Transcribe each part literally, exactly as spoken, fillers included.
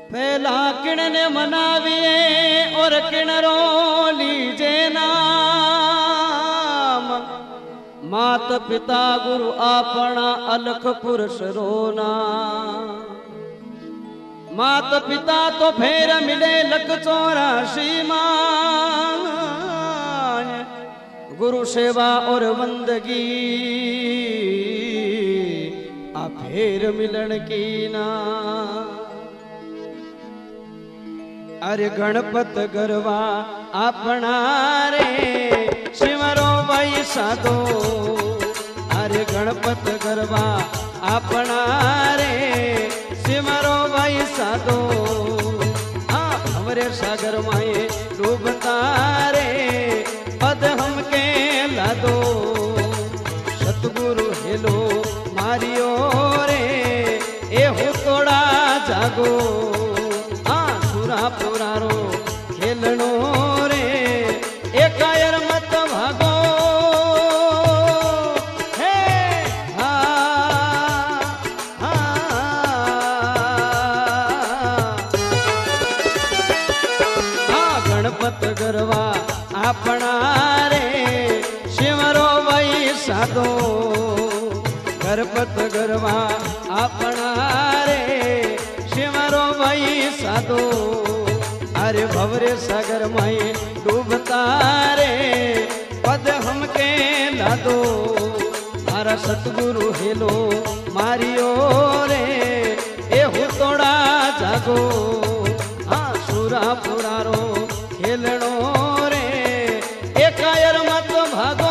पहला किण ने मनाविए और किणरो लीजे नाम। मात पिता गुरु आपना अलख पुरुष रोना। मात पिता तो फेर मिले लख चौरासी मान। गुरु सेवा और बंदगी आ फेर मिलन की ना। अरे गणपत गरवा अपना रे सिमरो भाई साधो। अरे गणपत गरवा अपना रे सिमरो भाई साधो। हाँ हमरे सागर माए डूबता रे पद हमके लादो। सतगुरु हेलो मारियो रे ए हो तोड़ा जागो। पुरारो खेलनो रे ए कायर मत भागो। हे हा हा हा गणपत गरवा अपना रे शिवरो वही साधो। गणपत गरवा अपना रे शिवरो वही साधो। अरे भवरे सागर माए डूबता रे पद हमके लादो। मारा सतगुरु हेलो मारियो रे ए हो तोड़ा जागो। हाँ सुरा पुरारो खेलनो रे ए कायर मत भागो।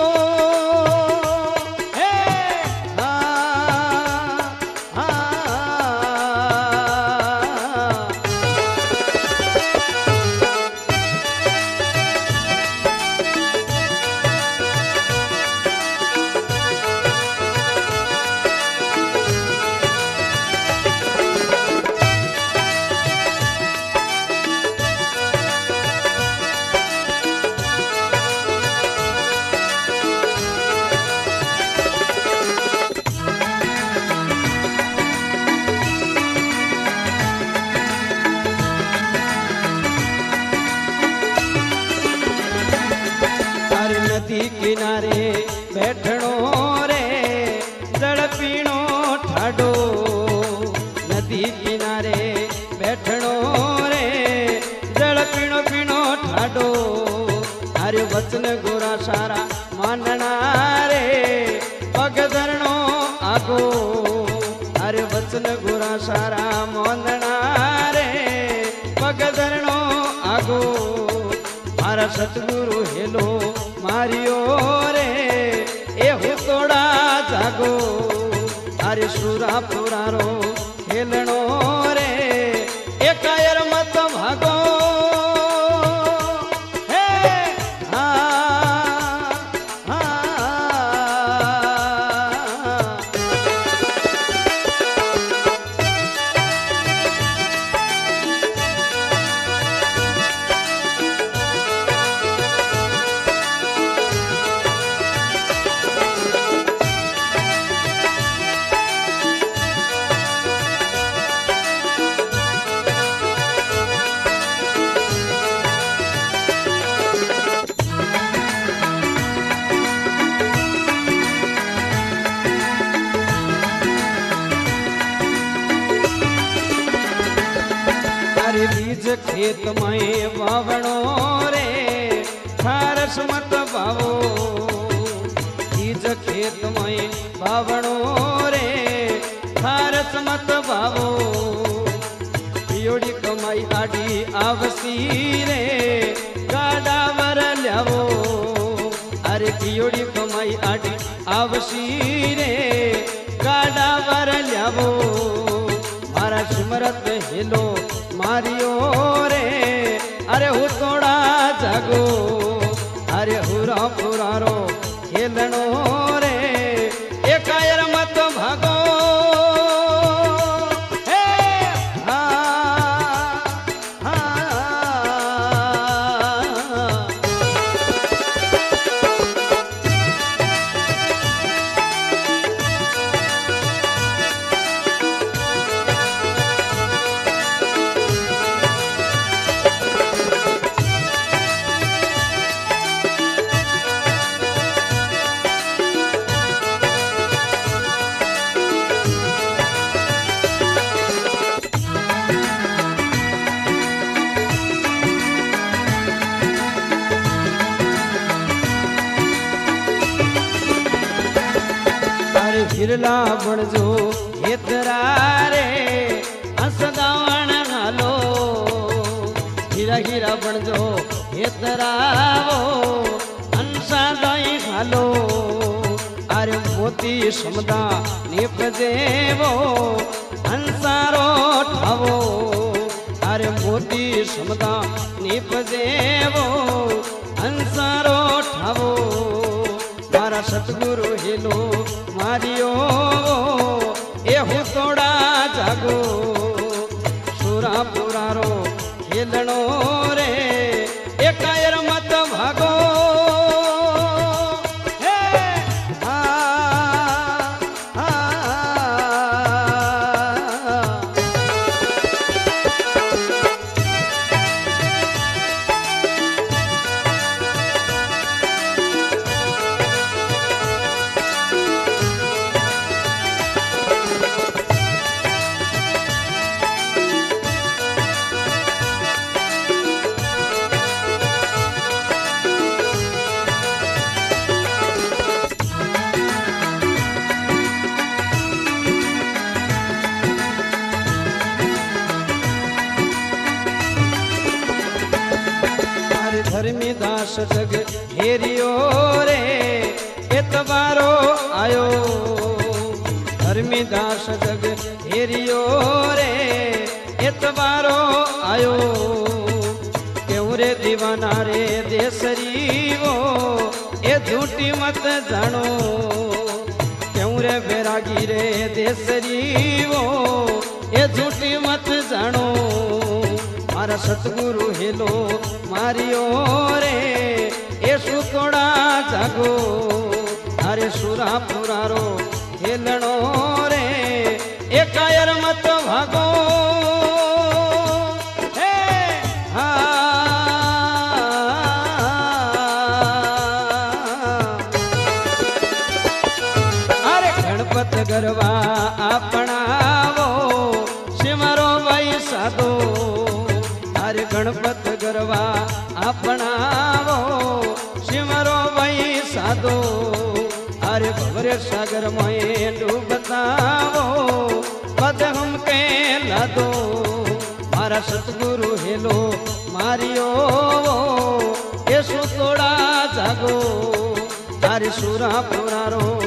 किनारे बैठनो रे जल पीनो ठाडो। नदी किनारे बैठनो रे जल पीनो पीनो ठाडो। अरे वचन गोरा सारा मानना रे पग धरणो आगो। अरे वचन गोरा सारा मानना रे पग धरणो आगो। मारा सतगुरु हेलो मारियो रे ए हो तोड़ा जागो। अरे सुरा पुरारो खेलनो रे ए कायर मत भागो। हे हा हा बीज खेत में वावणो रे खारस मत बावो। बीज खेत में वावणो रे खारस मत बावो। पियोड़ी कमाई आडी आवसी रे गाडा वर ल्यावो। अरे पियोड़ी कमाई आडी आवसी रे गाडा वर ल्यावो। मारा सिमरत हेलो मारियो रे अरे हो तोड़ा जागो। अरे हुरा पुरारो खेलनो रे ए कायर मत भागो। हे हा हा बिरला बनजो हेतरा रे हंसदावण हालो हीरा हीरा बनजो हेतरा वो हंसा दाई हालो अरे मोती समदा निपजे वो हंसारो ठावो अरे मोती समदा निपजे वो हंसारो ठावो मारा सतगुरु हेलो मारियो ए हूँ तोड़ा जागो सुरा पुरारो खेलनो रे ए कायर मत भागो हे आ, आ, आ, धर्मी दास जग हेरियो रे एतबारो आयो धर्मी दास जग हेरियो रे एतबारो आयो क्यों रे दीवाना रे देसरी वो ए झूठी मत जानो क्यों रे बैरागी रे देसरी वो ए झूठी मत जानो मारा सतगुरु हेलो मारियो रे ए सुतोड़ा जागो अरे सुरा पुरारो खेलनो रे ए कायर मत भागो हे हा अरे गणपत गरबा अपनावो सिमरो भाई साधो अरे गणपत गरबा अपनावो सिमरो भाई साधो अरे भवरे सागर में डूबतावो पद हम के लादो मारा सतगुरु हेलो मारियो ये सुतोड़ा जागो अरे सुरा पुरारो